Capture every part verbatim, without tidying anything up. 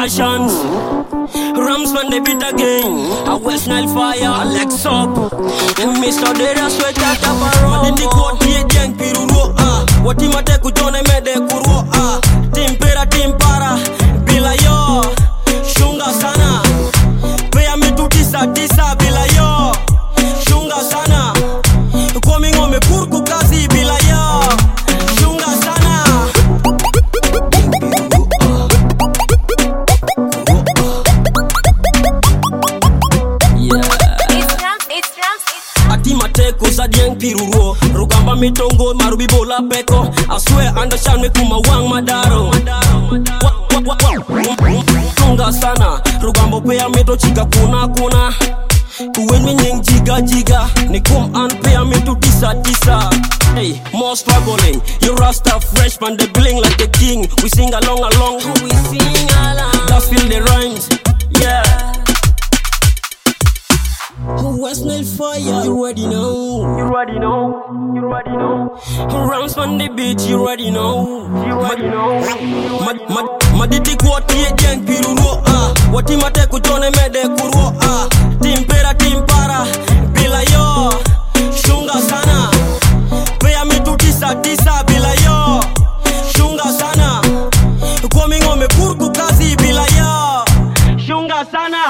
Russians. Rams when they beat again. A West Nile fire, Alex up. Mister Dera sweat at a barrow. Madidi kwa tie jeng piruro ah. Wati mate kujone mede kuro ah. Timpera timpara bila yo. Shunga sana. Pea mitu tisa tisa bila yo. Shunga sana. Kwa mingo me kurku kazi bila yo. Shunga sana. Mateko za dieng piruro Rugamba mitongo marubi bola peko I swear understand me kuma wang madaro Tunga sana Rugambo pea mito chika kuna kuna Kuwen mi nying jiga jiga Ni kum an pea mito tisa tisa Hey, more struggling You rasta fresh man they bling like a king We sing along along We sing along Just feel the rhymes Yeah West Nile fire, you already know. You already know. You already know. Rams on the beach, you already know. You already know. Maditi kwa tie jeng piruro ah. Wati mate kujone mede kuro ah. Timpera timpara bila yo. Shunga sana. Pea mitu tisa tisa bila yo. Shunga sana. Kwa mingo me kurku kazi bila yo. Shunga sana.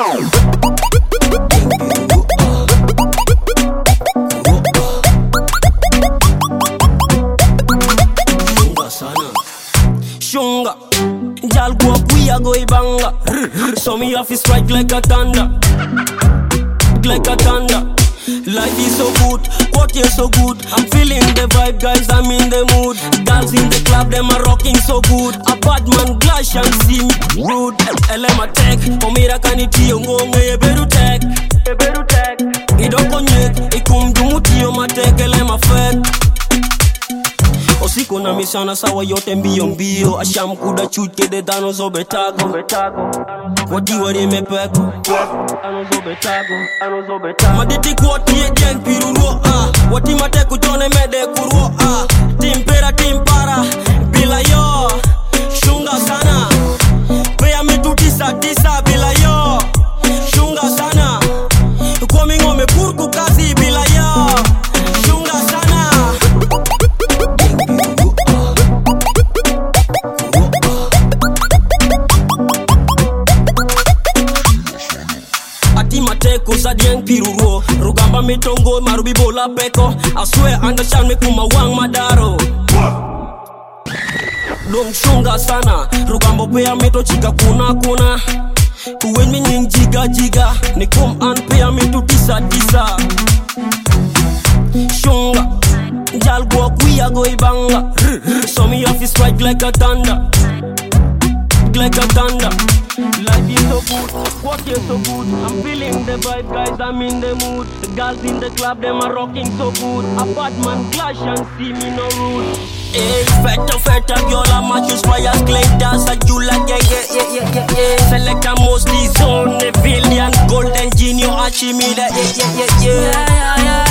Shunga, Jal go up, we are go ibanga. So me off is strike like a thunder, like a thunder. Life is so good, what is so good. I'm feeling the vibe, guys. I'm in the mood. Girls in the club, them are rocking so good. A bad man glash and see me rude. L M attack, Omira kaniti ongo me beru tech, beru tech. Idoko nyek, ikum dumuti o matek L M affect. Osiko na misana sawa yote mbio mbio Asham kuda chute de dano zo betago Wadi wadi mepeko Dano zo betago Maditi kwa tie jeng piruro ah. Wati mate kujone mede kuro ah. Timpera timpara bila yo. Shunga sana. Pea mitu tisa tisa bila yo. Shunga sana. Kwa mingo me kurku kazi bila yo. Shunga sana. Mateko za dieng piruro Rugamba mitongo marubi bola peko I swear understand me kuma wang madaro Dong shunga sana Rugambo pea mito chika kuna kuna Kuwen mi nying jiga jiga Ni kum an pea mito tisa tisa Shunga Jal go kuya go ibanga So me off is strike like a thunder Like a thunder Life is so good, what is so good. I'm feeling the vibe, guys, I'm in the mood. The girls in the club, them are rocking so good. A bad man clash and see me no rude. Hey, feta feta viola, machos, fires, clay, dance, a jula, yeah, yeah, yeah, yeah, yeah, yeah. Select a mostly zone, a billion, golden genie, Archimede, yeah, yeah, yeah, yeah, yeah, yeah, yeah.